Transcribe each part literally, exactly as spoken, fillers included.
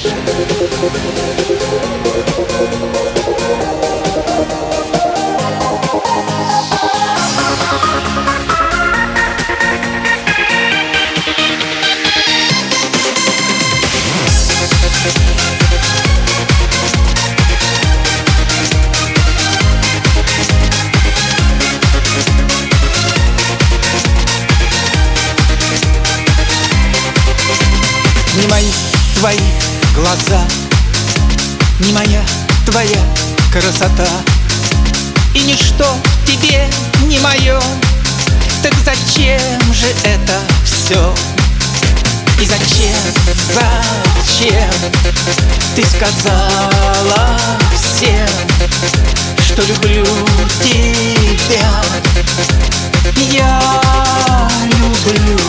Не мои твои глаза, не моя твоя красота, и ничто тебе не мое. Так зачем же это все? И зачем, зачем ты сказала всем, что люблю тебя? Я люблю.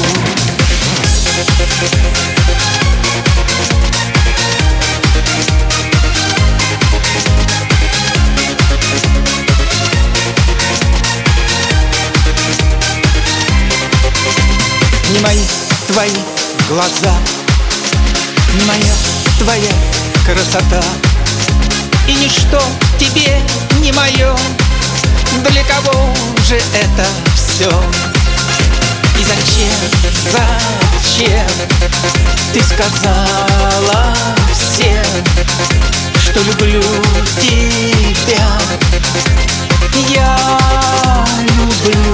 Не мои твои глаза, не моя твоя красота, и ничто тебе не мое. Для кого же это все? И зачем, зачем ты сказала всем, что люблю тебя? Я люблю.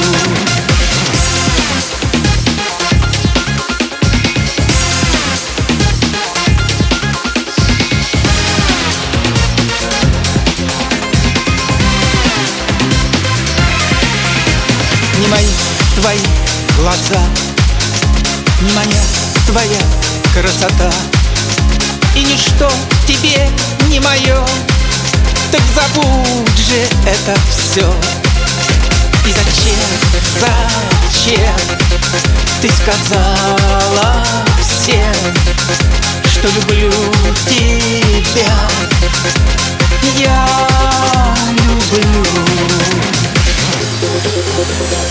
Не мои твои глаза, не моя твоя красота, и ничто тебе не мое. Так забудь же это все. И зачем, зачем ты сказала всем, что люблю тебя? Я люблю.